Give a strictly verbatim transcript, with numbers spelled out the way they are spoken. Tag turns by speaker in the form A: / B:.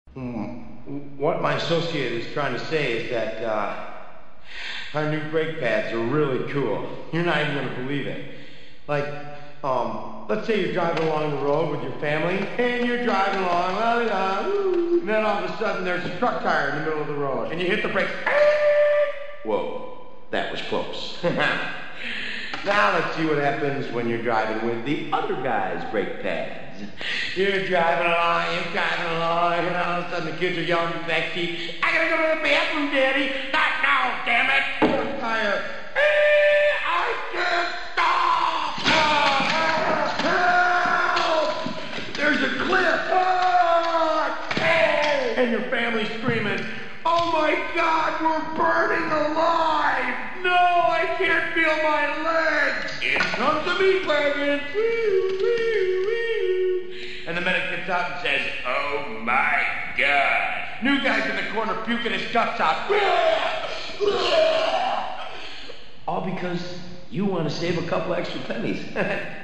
A: Hmm. What my associate is trying to say is that uh, our new brake pads are really cool. You're not even going to believe it. Like, um, let's say you're driving along the road with your family, and you're driving along, la, la, la, woo, and then all of a sudden there's a truck tire in the middle of the road, and you hit the brakes. Whoa, that was close. Now let's see what happens when you're driving with the other guy's brake pads. You're driving along, you're driving along, and all of a sudden the kids are yelling in the back seat, I gotta go to the bathroom, Daddy. Not now, damn it. Truck tire. I can't stop. Help! There's a cliff. And your family's screaming, oh my God, we're burning alive! No, I can't feel my legs! Here comes the meat wagon! Woo, woo, woo. And the medic gets out and says, oh my God! New guy's in the corner puking his guts out. All because you want to save a couple extra pennies.